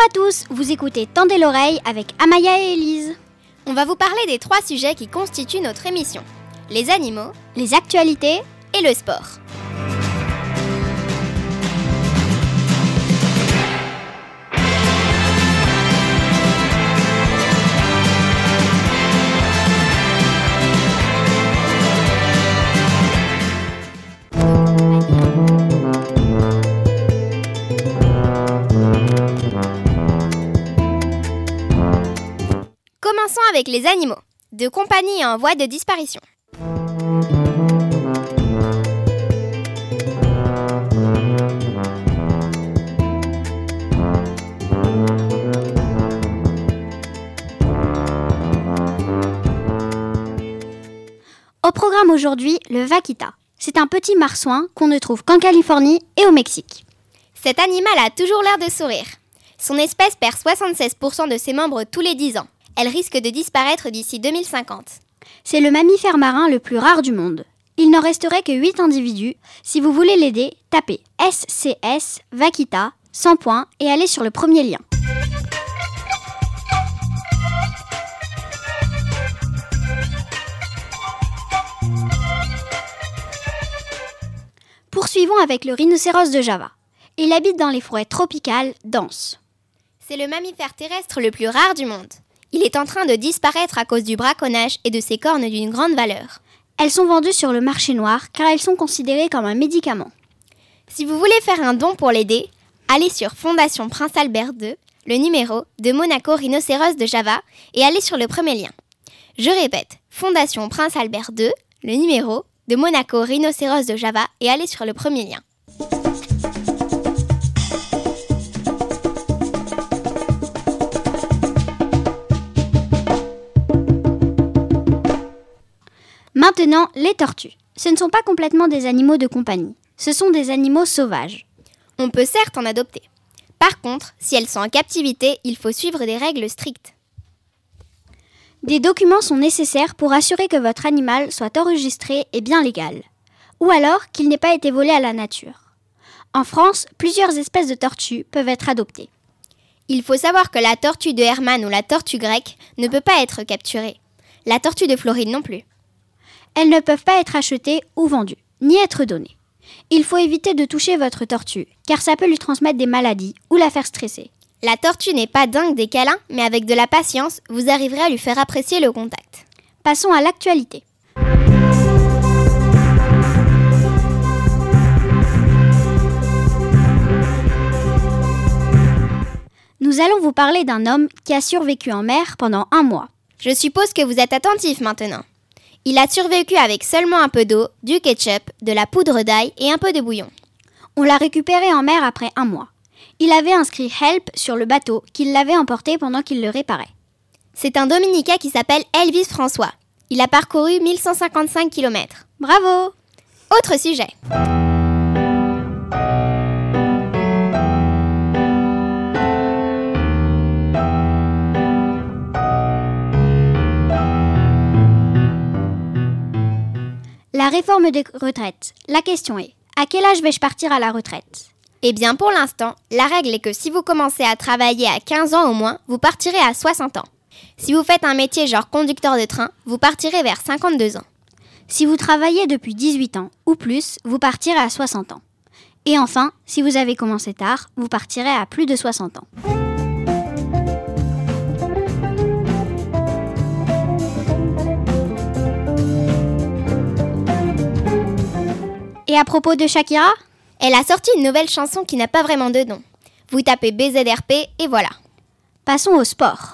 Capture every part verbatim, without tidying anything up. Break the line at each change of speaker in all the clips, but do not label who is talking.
à tous, vous écoutez Tendez l'oreille avec Amaya et Élise.
On va vous parler des trois sujets qui constituent notre émission. Les animaux,
les actualités
et le sport. Commençons avec les animaux, de compagnie en voie de disparition.
Au programme aujourd'hui, le vaquita. C'est un petit marsouin qu'on ne trouve qu'en Californie et au Mexique.
Cet animal a toujours l'air de sourire. Son espèce perd soixante-seize pour cent de ses membres tous les dix ans. Elle risque de disparaître d'ici deux mille cinquante.
C'est le mammifère marin le plus rare du monde. Il n'en resterait que huit individus. Si vous voulez l'aider, tapez S C S vaquita sans point et allez sur le premier lien. Poursuivons avec le rhinocéros de Java. Il habite dans les forêts tropicales denses.
C'est le mammifère terrestre le plus rare du monde. Il est en train de disparaître à cause du braconnage et de ses cornes d'une grande valeur.
Elles sont vendues sur le marché noir car elles sont considérées comme un médicament.
Si vous voulez faire un don pour l'aider, allez sur Fondation Prince Albert deux, le numéro de Monaco Rhinocéros de Java et allez sur le premier lien. Je répète, Fondation Prince Albert deux, le numéro de Monaco Rhinocéros de Java et allez sur le premier lien.
Maintenant, les tortues. Ce ne sont pas complètement des animaux de compagnie. Ce sont des animaux sauvages.
On peut certes en adopter. Par contre, si elles sont en captivité, il faut suivre des règles strictes.
Des documents sont nécessaires pour assurer que votre animal soit enregistré et bien légal. Ou alors qu'il n'ait pas été volé à la nature. En France, plusieurs espèces de tortues peuvent être adoptées.
Il faut savoir que la tortue de Hermann ou la tortue grecque ne peut pas être capturée. La tortue de Floride non plus.
Elles ne peuvent pas être achetées ou vendues, ni être données. Il faut éviter de toucher votre tortue, car ça peut lui transmettre des maladies ou la faire stresser.
La tortue n'est pas dingue des câlins, mais avec de la patience, vous arriverez à lui faire apprécier le contact.
Passons à l'actualité. Nous allons vous parler d'un homme qui a survécu en mer pendant un mois.
Je suppose que vous êtes attentif maintenant. Il a survécu avec seulement un peu d'eau, du ketchup, de la poudre d'ail et un peu de bouillon.
On l'a récupéré en mer après un mois. Il avait inscrit « Help » sur le bateau qu'il l'avait emporté pendant qu'il le réparait.
C'est un Dominicain qui s'appelle Elvis François. Il a parcouru mille cent cinquante-cinq kilomètres.
Bravo!
Autre sujet.
La réforme des retraites. La question est, à quel âge vais-je partir à la retraite ?
Eh bien pour l'instant, la règle est que si vous commencez à travailler à quinze ans au moins, vous partirez à soixante ans. Si vous faites un métier genre conducteur de train, vous partirez vers cinquante-deux ans.
Si vous travaillez depuis dix-huit ans ou plus, vous partirez à soixante ans. Et enfin, si vous avez commencé tard, vous partirez à plus de soixante ans. Et à propos de Shakira,
elle a sorti une nouvelle chanson qui n'a pas vraiment de nom. Vous tapez B Z R P et voilà.
Passons au sport.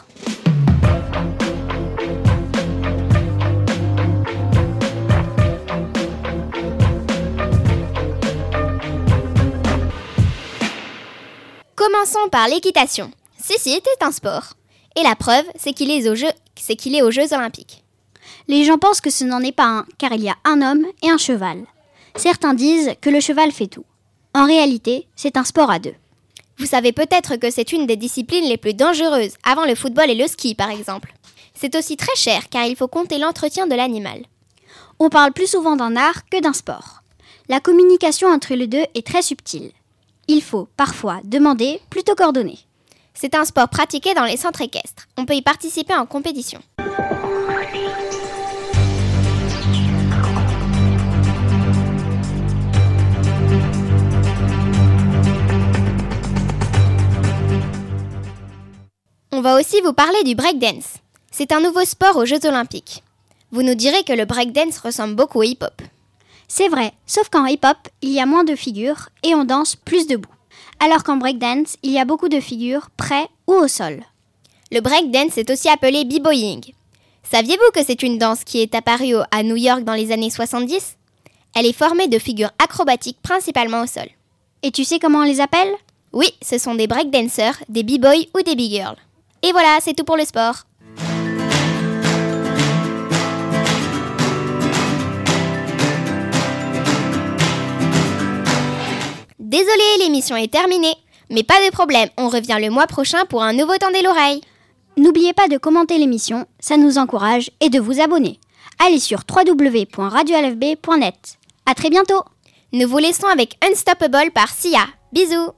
Commençons par l'équitation. Ceci était un sport. Et la preuve, c'est qu'il est aux Jeux, c'est qu'il est aux Jeux Olympiques.
Les gens pensent que ce n'en est pas un, car il y a un homme et un cheval. Certains disent que le cheval fait tout. En réalité, c'est un sport à deux.
Vous savez peut-être que c'est une des disciplines les plus dangereuses, avant le football et le ski par exemple. C'est aussi très cher car il faut compter l'entretien de l'animal.
On parle plus souvent d'un art que d'un sport. La communication entre les deux est très subtile. Il faut parfois demander plutôt qu'ordonner.
C'est un sport pratiqué dans les centres équestres. On peut y participer en compétition. On va aussi vous parler du breakdance. C'est un nouveau sport aux Jeux Olympiques. Vous nous direz que le breakdance ressemble beaucoup au hip-hop.
C'est vrai, sauf qu'en hip-hop, il y a moins de figures et on danse plus debout. Alors qu'en breakdance, il y a beaucoup de figures près ou au sol.
Le breakdance est aussi appelé b-boying. Saviez-vous que c'est une danse qui est apparue à New York dans les années soixante-dix ? Elle est formée de figures acrobatiques principalement au sol.
Et tu sais comment on les appelle ?
Oui, ce sont des breakdancers, des b-boys ou des b-girls. Et voilà, c'est tout pour le sport. Désolée, l'émission est terminée. Mais pas de problème, on revient le mois prochain pour un nouveau Tendez l'oreille.
N'oubliez pas de commenter l'émission, ça nous encourage, et de vous abonner. Allez sur w w w point radio l f b point net. À très bientôt.
Nous vous laissons avec Unstoppable par Sia. Bisous.